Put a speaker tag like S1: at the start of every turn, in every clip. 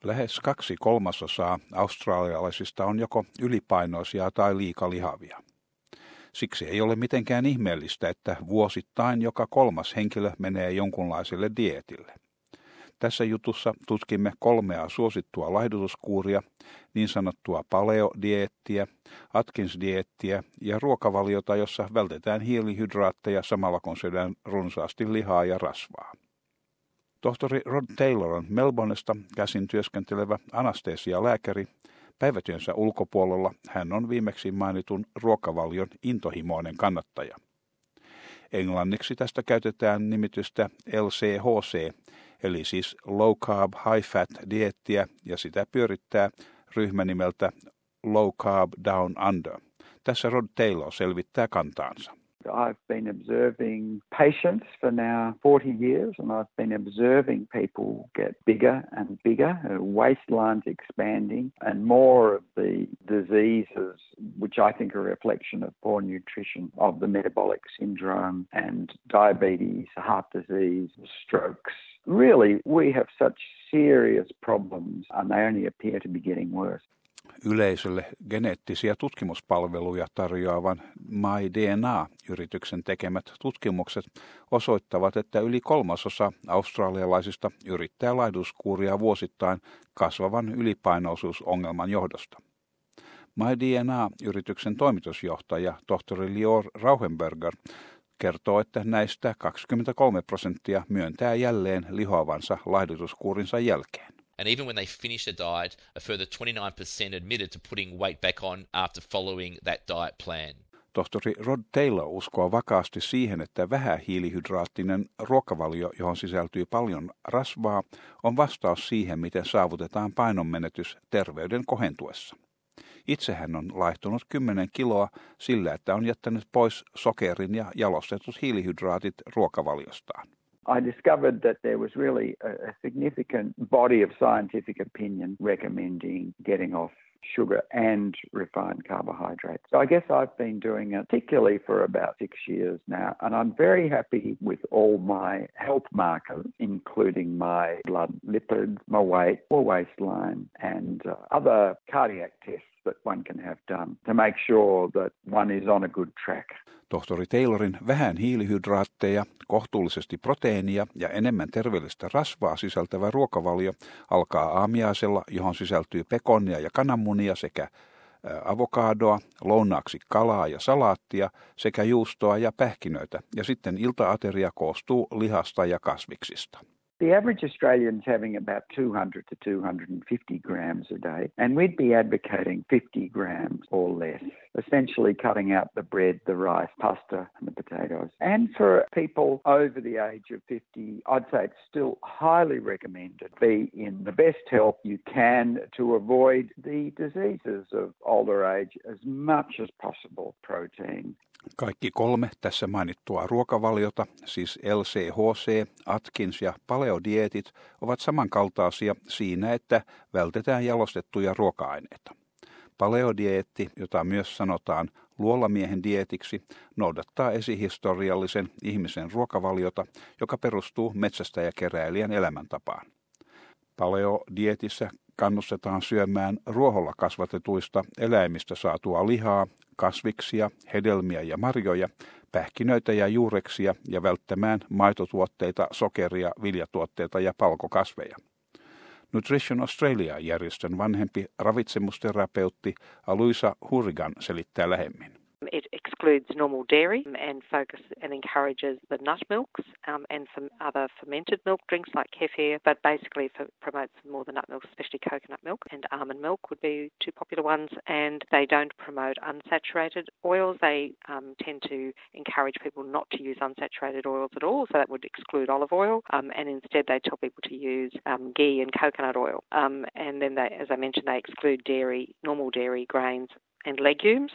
S1: Lähes 2/3 australialaisista on joko ylipainoisia tai liikalihavia. Siksi ei ole mitenkään ihmeellistä, että vuosittain joka 3. henkilö menee jonkunlaiselle dieetille. Tässä jutussa tutkimme 3 suosittua laihdutuskuuria, niin sanottua paleo-dieettiä, Atkins-dieettiä ja ruokavaliota, jossa vältetään hiilihydraatteja samalla kun syödään runsaasti lihaa ja rasvaa. Tohtori Rod Taylor on Melbournesta käsin työskentelevä anestesialääkäri. Päivätyönsä ulkopuolella hän on viimeksi mainitun ruokavalion intohimoinen kannattaja. Englanniksi tästä käytetään nimitystä LCHC, eli siis Low Carb High Fat -dieettiä, ja sitä pyörittää ryhmä nimeltä Low Carb Down Under. Tässä Rod Taylor selvittää kantaansa.
S2: I've been observing patients for now 40 years, and I've been observing people get bigger and bigger, waistlines expanding, and more of the diseases, which I think are a reflection of poor nutrition, of the metabolic syndrome and diabetes, heart disease, strokes. Really, we have such serious problems, and they only appear to be getting worse.
S1: Yleisölle geneettisiä tutkimuspalveluja tarjoavan MyDNA-yrityksen tekemät tutkimukset osoittavat, että yli 1/3 australialaisista yrittää laihdutuskuuria vuosittain kasvavan ylipainoisuusongelman johdosta. MyDNA-yrityksen toimitusjohtaja tohtori Lior Rauhenberger kertoo, että näistä 23% myöntää jälleen lihoavansa laihdutuskuurinsa jälkeen.
S3: And even when they finish a diet, a further 29% admitted to putting weight back on after following that diet plan.
S1: Tohtori Rod Taylor uskoo vakaasti siihen, että vähähiilihydraattinen ruokavalio, johon sisältyy paljon rasvaa, on vastaus siihen, miten saavutetaan painonmenetys terveyden kohentuessa. Itse hän on laihtunut 10 kiloa sillä, että on jättänyt pois sokerin ja jalostetut hiilihydraatit ruokavaliostaan.
S2: I discovered that there was really a significant body of scientific opinion recommending getting off sugar and refined carbohydrates. So I guess I've been doing it particularly for about 6 years now, and I'm very happy with all my health markers, including my blood lipids, my weight, my waistline, and other cardiac tests that one can have done to make sure that one is on a good track.
S1: Tohtori Taylorin vähän hiilihydraatteja, kohtuullisesti proteiinia ja enemmän terveellistä rasvaa sisältävä ruokavalio alkaa aamiaisella, johon sisältyy pekonia ja kananmunia sekä avokadoa, lounaaksi kalaa ja salaattia sekä juustoa ja pähkinöitä, ja sitten ilta-ateria koostuu lihasta ja kasviksista.
S2: The average Australian's having about 200 to 250 grams a day, and we'd be advocating 50 grams or less, essentially cutting out the bread, the rice, pasta, and the potatoes. And for people over the age of 50, I'd say it's still highly recommended be in the best health you can to avoid the diseases of older age as much as possible. Protein.
S1: Kaikki 3 tässä mainittua ruokavaliota, siis LCHC, Atkins ja paleo-dieetit, ovat samankaltaisia siinä, että vältetään jalostettuja ruoka-aineita. Paleo-dieetti, jota myös sanotaan luolamiehen dieetiksi, noudattaa esihistoriallisen ihmisen ruokavaliota, joka perustuu metsästäjäkeräilijän elämäntapaan. Paleo-dietissä kannustetaan syömään ruoholla kasvatetuista eläimistä saatua lihaa, kasviksia, hedelmiä ja marjoja, pähkinöitä ja juureksia ja välttämään maitotuotteita, sokeria, viljatuotteita ja palkokasveja. Nutrition Australia-järjestön vanhempi ravitsemusterapeutti Aluisa Hurrigan selittää lähemmin.
S4: It excludes normal dairy and encourages the nut milks and some other fermented milk drinks like kefir, but basically promotes more the nut milks, especially coconut milk, and almond milk would be 2 popular ones. And they don't promote unsaturated oils. They tend to encourage people not to use unsaturated oils at all, so that would exclude olive oil. And instead they tell people to use ghee and coconut oil. And then they, as I mentioned, they exclude dairy, normal dairy, grains, and legumes,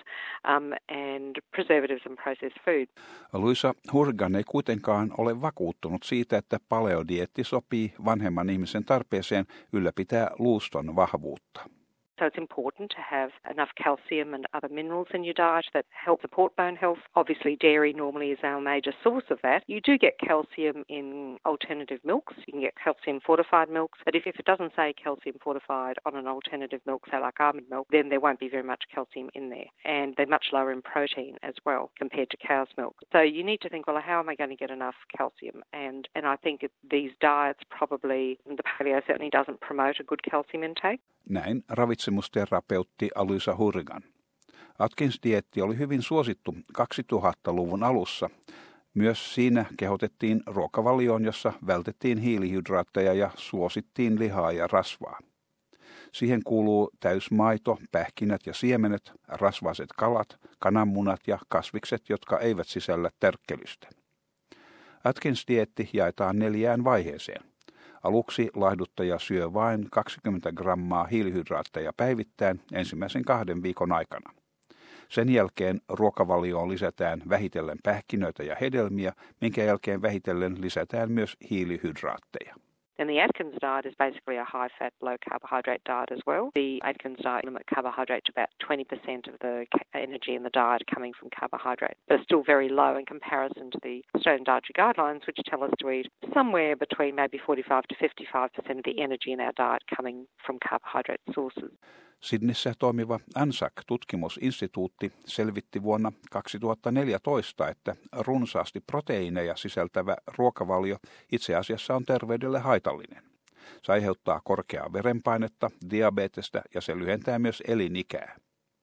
S4: and preservatives and processed food.
S1: Luisa Hurgan ei kuitenkaan ole vakuuttunut siitä, että paleodieetti sopii vanhemman ihmisen tarpeeseen ylläpitää luuston vahvuutta.
S4: So it's important to have enough calcium and other minerals in your diet that help support bone health. Obviously, dairy normally is our major source of that. You do get calcium in alternative milks. You can get calcium fortified milks, but if it doesn't say calcium fortified on an alternative milk, say like almond milk, then there won't be very much calcium in there. And they're much lower in protein as well compared to cow's milk. So you need to think, well, how am I going to get enough calcium? And I think these diets probably, the paleo certainly doesn't promote a good calcium intake.
S1: Näin ravitsemusterapeutti Alyssa Hurrigan. Atkins-dieetti oli hyvin suosittu 2000-luvun alussa. Myös siinä kehotettiin ruokavalioon, jossa vältettiin hiilihydraatteja ja suosittiin lihaa ja rasvaa. Siihen kuuluu täysmaito, pähkinät ja siemenet, rasvaiset kalat, kananmunat ja kasvikset, jotka eivät sisällä tärkkelystä. Atkins-dieetti jaetaan 4 vaiheeseen. Aluksi laihduttaja syö vain 20 grammaa hiilihydraatteja päivittäin ensimmäisen 2 viikon aikana. Sen jälkeen ruokavalioon lisätään vähitellen pähkinöitä ja hedelmiä, minkä jälkeen vähitellen lisätään myös hiilihydraatteja.
S4: And the Atkins diet is basically a high-fat, low-carbohydrate diet as well. The Atkins diet limits carbohydrate to about 20% of the energy in the diet coming from carbohydrate, but it's still very low in comparison to the Australian Dietary Guidelines, which tell us to eat somewhere between maybe 45 to 55% of the energy in our diet coming from carbohydrate sources.
S1: Sydneyssä toimiva ANZAC-tutkimusinstituutti selvitti vuonna 2014, että runsaasti proteiineja sisältävä ruokavalio itse asiassa on terveydelle haitallinen. Se aiheuttaa korkeaa verenpainetta, diabetesta ja se lyhentää myös elinikää.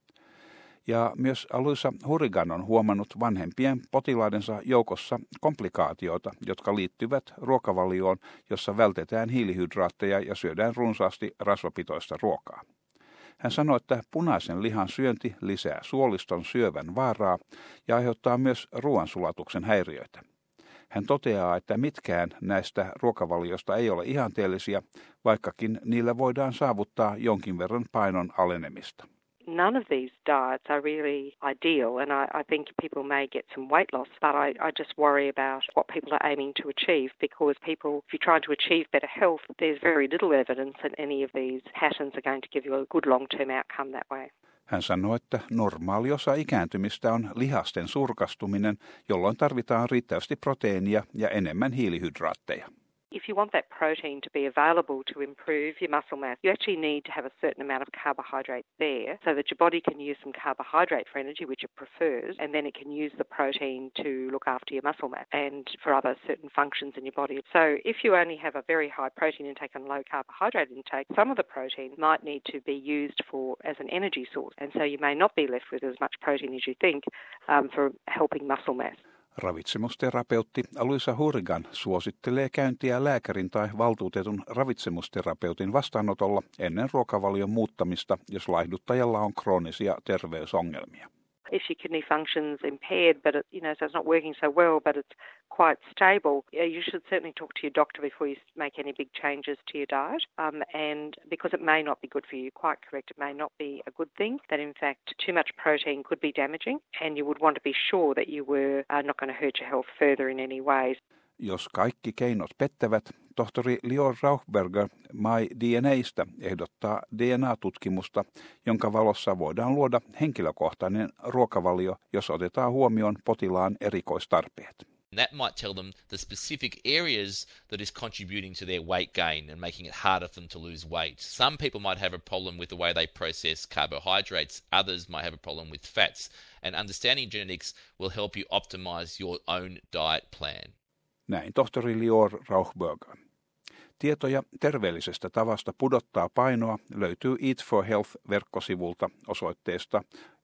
S1: Ja myös Alyssa Hurrigan on huomannut vanhempien potilaidensa joukossa komplikaatioita, jotka liittyvät ruokavalioon, jossa vältetään hiilihydraatteja ja syödään runsaasti rasvapitoista ruokaa. Hän sanoi, että punaisen lihan syönti lisää suoliston syövän vaaraa ja aiheuttaa myös ruoansulatuksen häiriöitä. Hän toteaa, että mitkään näistä ruokavalioista ei ole ihanteellisia, vaikkakin niillä voidaan saavuttaa jonkin verran painon alenemista.
S4: None of these diets are really ideal, and I think people may get some weight loss, but I just worry about what people are aiming to achieve, because people, if you're trying to achieve better health, there's very little evidence that any of these patterns are going to give you a good long-term outcome that way.
S1: Hän sanoi, että normaali osa ikääntymistä on lihasten surkastuminen, jolloin tarvitaan riittävästi proteiinia ja enemmän hiilihydraatteja.
S4: If you want that protein to be available to improve your muscle mass, you actually need to have a certain amount of carbohydrate there so that your body can use some carbohydrate for energy, which it prefers, and then it can use the protein to look after your muscle mass and for other certain functions in your body. So if you only have a very high protein intake and low carbohydrate intake, some of the protein might need to be used as an energy source, and so you may not be left with as much protein as you think for helping muscle mass.
S1: Ravitsemusterapeutti Alyssa Hurrigan suosittelee käyntiä lääkärin tai valtuutetun ravitsemusterapeutin vastaanotolla ennen ruokavalion muuttamista, jos laihduttajalla on kroonisia terveysongelmia.
S4: If your kidney function's impaired, but so it's not working so well, but it's quite stable, you should certainly talk to your doctor before you make any big changes to your diet. And because it may not be good for you, quite correct, it may not be a good thing. That in fact, too much protein could be damaging, and you would want to be sure that you were not going to hurt your health further in any ways.
S1: Jos kaikki keinot pettävät, tohtori Lior Rauchberger MyDNA:sta ehdottaa DNA-tutkimusta, jonka valossa voidaan luoda henkilökohtainen ruokavalio, jos otetaan huomioon potilaan erikoistarpeet.
S3: That might tell them the specific areas that is contributing to their weight gain and making it harder for them to lose weight. Some people might have a problem with the way they process carbohydrates. Others might have a problem with fats. And understanding genetics will help you optimize your own diet plan.
S1: Näin tohtori Lior Rauchberger. Tietoja terveellisestä tavasta pudottaa painoa löytyy Eat for Health-verkkosivulta osoitteesta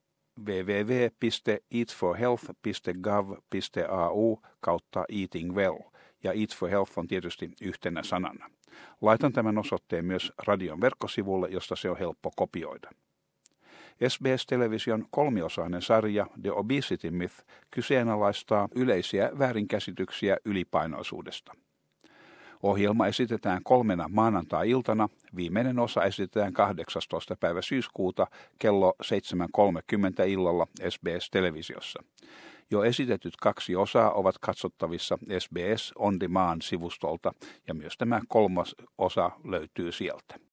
S1: www.eatforhealth.gov.au/eating well, ja Eat for Health on tietysti yhtenä sanana. Laitan tämän osoitteen myös radion verkkosivulle, josta se on helppo kopioida. SBS-television 3-osainen sarja The Obesity Myth kyseenalaistaa yleisiä väärinkäsityksiä ylipainoisuudesta. Ohjelma esitetään 3 maanantai-iltana, viimeinen osa esitetään 18. päivä syyskuuta kello 7.30 illalla SBS-televisiossa. Jo esitetyt 2 osaa ovat katsottavissa SBS On Demand-sivustolta ja myös tämä 3. osa löytyy sieltä.